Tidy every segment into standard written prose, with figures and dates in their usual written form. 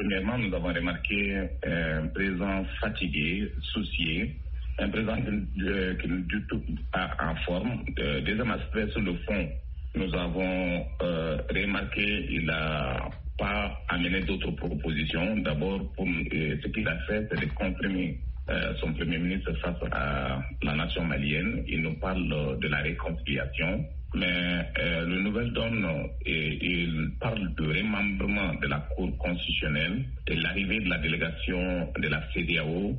Premièrement, nous avons remarqué un président fatigué, soucié, un président qui n'est du tout pas en forme. Deuxième aspect, sur le fond, nous avons remarqué qu'il n'a pas amené d'autres propositions. D'abord, ce qu'il a fait, c'est de comprimer son Premier ministre face à la nation malienne. Il nous parle de la réconciliation. Mais le Nouvel Donne, il parle de remembrement de la Cour constitutionnelle et l'arrivée de la délégation de la CEDEAO.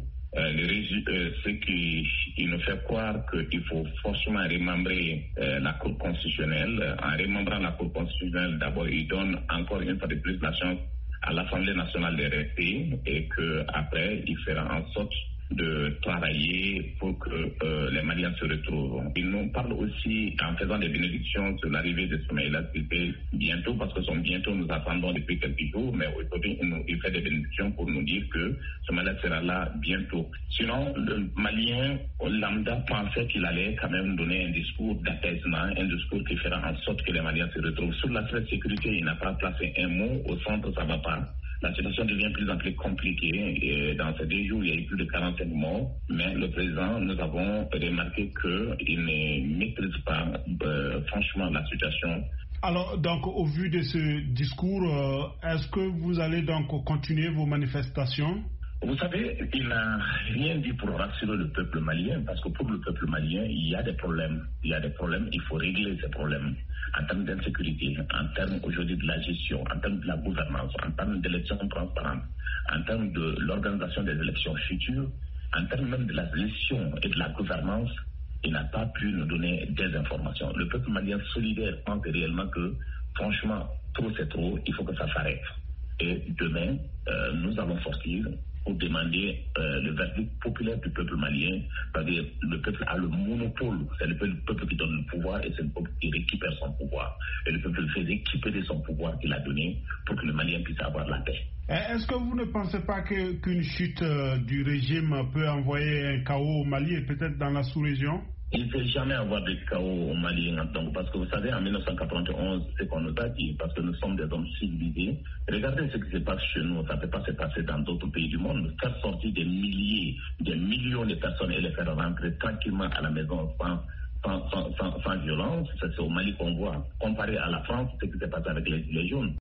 Ce qui nous fait croire qu'il faut forcément remembrer la Cour constitutionnelle. En remembrant la Cour constitutionnelle, d'abord, il donne encore une fois de plus la chance à l'Assemblée nationale de rester et qu'après, il fera en sorte de travailler pour que les Maliens se retrouvent. Il nous parle aussi, en faisant des bénédictions sur l'arrivée de Soumaïla Cissé bientôt, parce que son bientôt nous attendons depuis quelques jours, mais aujourd'hui il fait des bénédictions pour nous dire que Soumaïla sera là bientôt. Sinon, le Malien lambda pensait qu'il allait quand même donner un discours d'apaisement, un discours qui fera en sorte que les Maliens se retrouvent. Sur l'aspect de sécurité, il n'a pas placé un mot. Au centre, ça ne va pas. La situation devient de plus en plus compliquée et dans ces 2 jours, il y a eu plus de 45 morts. Mais le président, nous avons remarqué qu'il ne maîtrise pas franchement la situation. Alors, donc, au vu de ce discours, est-ce que vous allez donc continuer vos manifestations? Vous savez, il n'a rien dit pour rassurer le peuple malien, parce que pour le peuple malien, il y a des problèmes. Il faut régler ces problèmes en termes d'insécurité, en termes aujourd'hui de la gestion, en termes de la gouvernance, en termes d'élections transparentes, en termes de l'organisation des élections futures, en termes même de la gestion et de la gouvernance. Il n'a pas pu nous donner des informations. Le peuple malien solidaire pense réellement que, franchement, trop c'est trop, il faut que ça s'arrête. Et demain, nous allons sortir pour demander le verdict populaire du peuple malien. C'est-à-dire, le peuple a le monopole. C'est le peuple qui donne le pouvoir et c'est le peuple qui récupère son pouvoir. Et le peuple fait récupérer son pouvoir qu'il a donné pour que le Malien puisse avoir la paix. Est-ce que vous ne pensez pas qu'une chute du régime peut envoyer un chaos au Mali et peut-être dans la sous-région? Il ne peut jamais avoir de chaos au Mali, donc, parce que vous savez, en 1991, c'est ce qu'on nous a dit, parce que nous sommes des hommes civilisés. Regardez ce qui se passe chez nous, ça ne peut pas se passer dans d'autres pays du monde. Faire sortir des milliers, des millions de personnes et les faire rentrer tranquillement à la maison sans violence, c'est au Mali qu'on voit. Comparé à la France, ce qui s'est passé avec les Gilets jaunes.